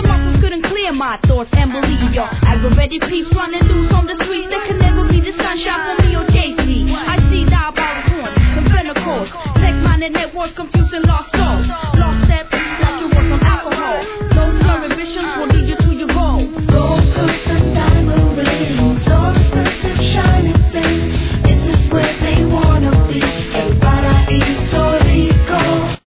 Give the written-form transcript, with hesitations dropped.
smartphones couldn't clear my thoughts and believe y'all. Aggravated peeps running loose on the streets. There could never be the sunshine for me or JC. I see diabolical horns, the course. Sex-minded networks confusing lost